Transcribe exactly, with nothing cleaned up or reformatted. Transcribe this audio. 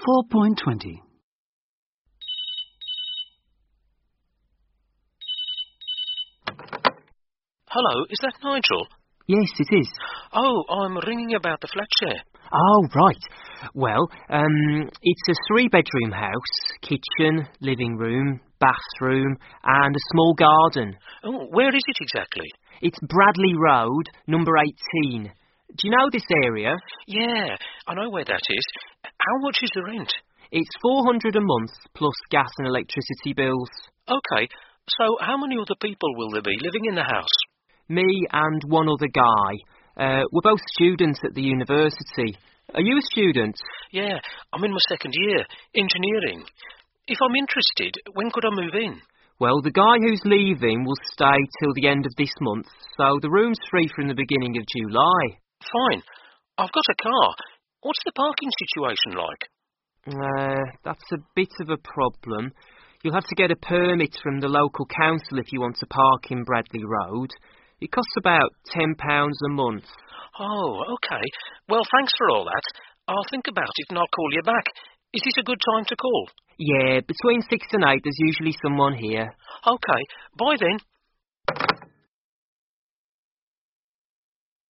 four point twenty. Hello, is that Nigel? Yes, it is. Oh, I'm ringing about the flat share. Oh, right. Well, um, it's a three-bedroom house, kitchen, living room, bathroom, and a small garden. Oh, where is it exactly? It's Bradley Road, number eighteen. Do you know this area? Yeah, I know where that is. How much is the rent? It's four hundred a month, plus gas and electricity bills. OK, so how many other people will there be living in the house? Me and one other guy. Uh, we're both students at the university. Are you a student? Yeah, I'm in my second year, engineering. If I'm interested, when could I move in? Well, the guy who's leaving will stay till the end of this month, so the room's free from the beginning of July. Fine. I've got a car. What's the parking situation like? Uh, that's a bit of a problem. You'll have to get a permit from the local council if you want to park in Bradley Road. It costs about ten pounds a month. Oh, OK. Well, thanks for all that. I'll think about it and I'll call you back. Is this a good time to call? Yeah, between six and eight there's usually someone here. OK. Bye then.